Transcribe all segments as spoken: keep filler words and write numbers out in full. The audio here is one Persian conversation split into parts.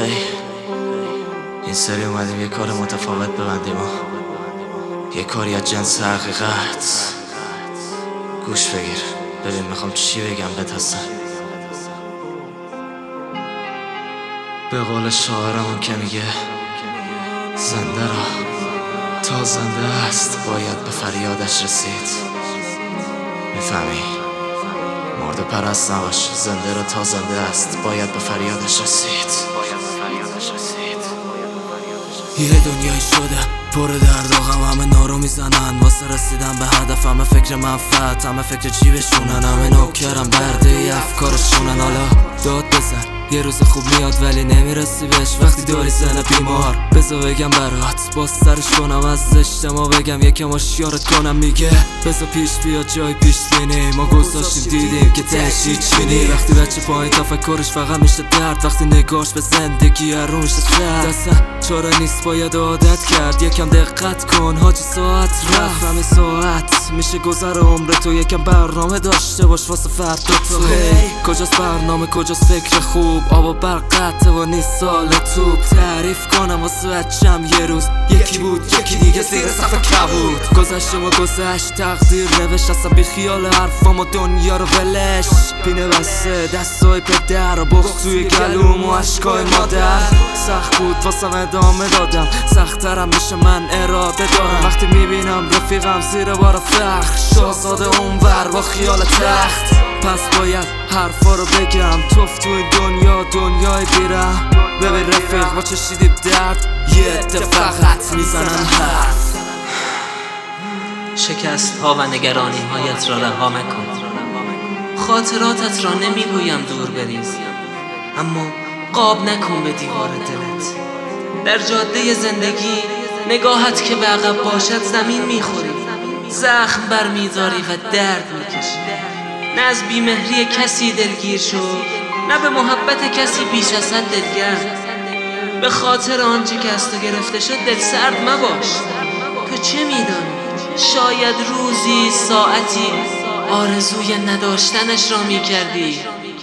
هی این سری اومدیم یه کار متفاوت ببندیم و یه کاری از جنس حقیقت. گوش بگیر ببین میخوام چی بگم بهت هستن. به قول شاعرمون که میگه زنده را تا زنده است باید به فریادش رسید. میفهمی؟ مرد پرست نباش، زنده را تا زنده است باید به فریادش رسید. یه دنیای شده پر درد و غم، همه نارو میزنن واسه رسیدن به هدف، همه فکر منفعت، همه فکر جیبشونن، همه نوکرم برده ای افکارشونن. حالا داد بزن یه روز خوب میاد ولی نمیرسی بهش وقتی داری زن بیمار. بذار بگم برات باز سرش کنم از اجتماع بگم یکم آشیارت کنم. میگه بذار پیش بیاد جای پیش بینی، ما گذاشتیم دیدیم که تهش هیچی نی. وقتی بچه پایین تفکرش فقط میشه درد، وقتی نگاش به زندگی رو میشه سرد. اصلا چاره نیست باید عادت کرد، یکم دقت کن حاجی ساعت رفت. همین ساعت میشه گذر عمر تو، یکم برنامه داشته باش واسه فردا تو. hey. کجاست برنامه کجاست فکر خوب، آب و برق قطعه و نیست سال توب. تعریف کنم واسه بچم یه روز یکی بود یکی دیگه زیر صفحه کبود. گذشته و گذشت تقدیر نوشت، اصلا بی خیال حرفام و دنیا رو ولش. پینه بسته دستای پدر و بخت توی گلوم و عشقای مادر. سخت بود واسم ادامه دادم، سخت‌ترم میشه من اراده دارم. وقتی میبینم رفیقم زیر بار فخر، شاهزاده اونور با خیال تخت. پس باید حرفا رو بگم، توف تو این دنیا دنیای بیرم. ببین رفیق ما چشیدیم درد، یه اتفاقت میزنن حرف. شکست ها و نگرانی هایت را رها مکن، خاطراتت را نمیگویم دور بریز، اما قاب نکن به دیوار دلت. در جاده زندگی نگاهت که به عقب باشد زمین میخوری، زخم برمیداری و درد میکشی. نه از بیمهری کسی دلگیر شو، نه به محبت کسی بیش از حد دلگرم. به خاطر آنچه که از تو گرفته شد دل سرد مباش. تو چه میدانی؟ شاید روزی ساعتی آرزوی نداشتنش را میکردی.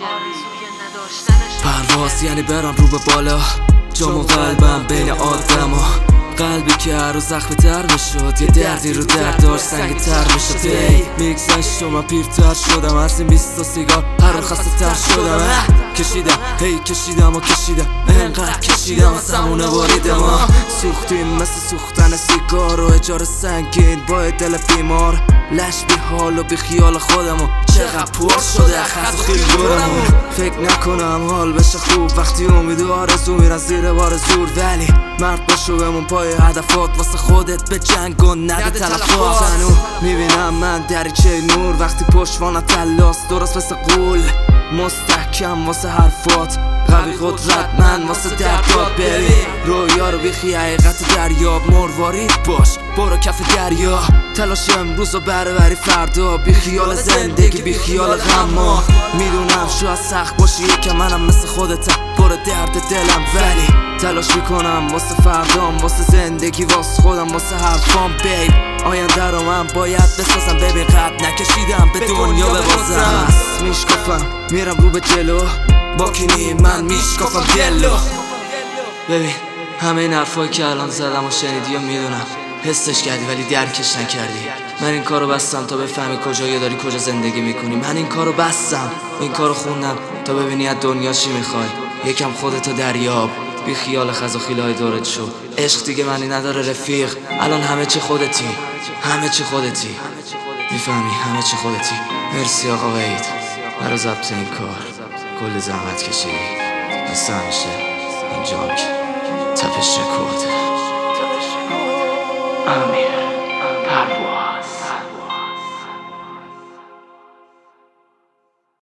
پرواز یعنی برم رو به بالا، جام و قلبم بین آدم ها. قلبی که هر روز زخمی تر میشد، یه دردی رو درد داشت سنگی تر میشد. ای میگذشت و من پیرتر شدم، از این بیست تا سیگار هر رو خسته تر شدم. کشیدم هی کشیدم و کشیدم انقدر کشیدم از همونه باریدم. سوختیم مثل سوختن سیگار و اجاره سنگین با دل بیمار. لش بی حال و بی خیال خودم و چقدر پر شده اخذ و خیل دورمون. فکر نکنم حال بشه خوب وقتی امید و آرزو میرن زیر بار زور. ولی مرد باشو بمون پای هدفات، واسه خودت به جنگ و نده تلفات. هنو میبینم من دریچه نور وقتی پشتوانت تلاست، درست مثل قول مستحکم واسه حرفات، قوی قدرت من واسه دردات. ببین رویا رو بیخی حقیقت دریاب، مروارید باش برو کف دریا. تلاش امروز و بره بری فردا، بی خیال زندگی بی خیال غم. میدونم شاید سخت باشی یکم، منم مثل خودتم پر درد دلم، ولی تلاش میکنم واسه فردام، واسه زندگی، واسه خودم، واسه حرفام. بیب آینده رو من باید بسازم، ببین قد نکشیدم به دنیا ببازم. میشکافم میرم رو به جلو، با کینی من میشکافم دلو. ببین همه این حرفایی که الان زدم و شنیدی و میدونم حسش کردی ولی درکش نکردی. من این کارو بستم تا بفهمی کجایی داری کجا زندگی میکنی. من این کارو بستم، این کارو خوندم تا ببینی از دنیا چی میخوای. یکم خودتو دریاب، بی خیال خز و خیلای دورت شو. عشق دیگه معنی نداره رفیق، الان همه چی خودتی، همه چی خودتی. میفهمی همه چی خودتی. مرسی آقا وحید برای ضبط این کار، کلی زحمت کشیدی. مثل همیشه این جانک تپش رکورد.